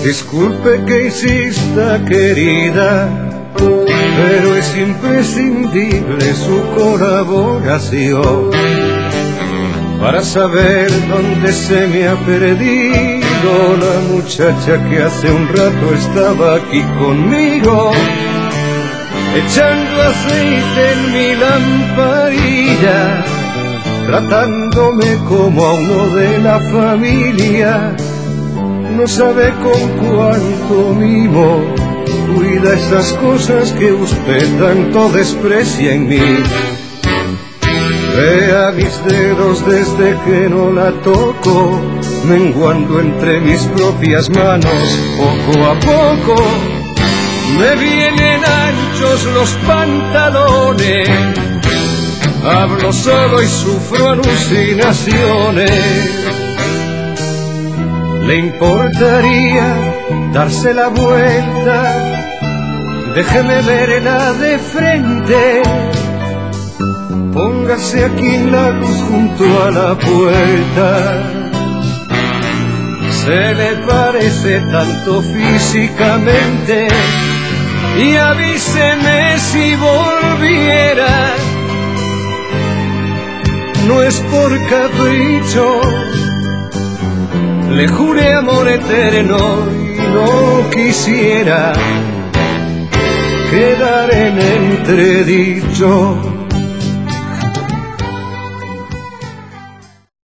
Disculpe que insista, querida, pero es imprescindible su colaboración para saber dónde se me ha perdido la muchacha que hace un rato estaba aquí conmigo, echando aceite en mi lamparilla, tratándome como a uno de la familia. No sabe con cuánto mimo cuida esas cosas que usted tanto desprecia en mí. Vea mis dedos desde que no la toco, menguando entre mis propias manos. Poco a poco me vienen anchos los pantalones, hablo solo y sufro alucinaciones. ¿Le importaría darse la vuelta? Déjeme verla de frente. Póngase aquí en la luz junto a la puerta. Se le parece tanto físicamente y avíseme si volviera. No es por capricho, le juré amor eterno y no quisiera quedar en entredicho.